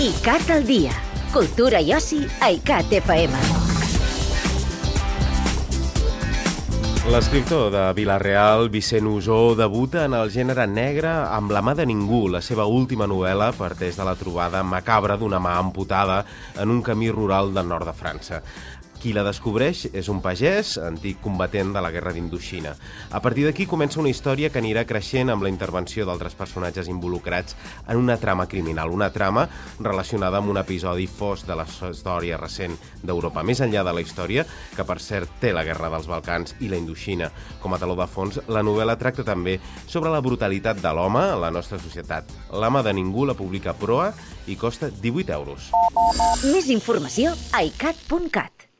ICAT al dia. Cultura i oci a ICAT FM. L'escriptor de Vila-real, Vicent Usó, debuta en el gènere negre amb La mà de ningú. La seva última novel·la parteix de la trobada macabra d'una mà amputada en un camí rural del nord de França. Qui la descobreix és un pagès, antic combatent de la guerra d'Indoxina. A partir d'aquí comença una història que anirà creixent amb la intervenció d'altres personatges involucrats en una trama criminal, una trama relacionada amb un episodi fosc de la història recent d'Europa. Més enllà de la història, que per cert té la guerra dels Balcans i la Indoxina com a teló de fons, la novel·la tracta també sobre la brutalitat de l'home a la nostra societat. La mà de ningú la publica Proa i costa 18 euros. Més informació a icat.cat.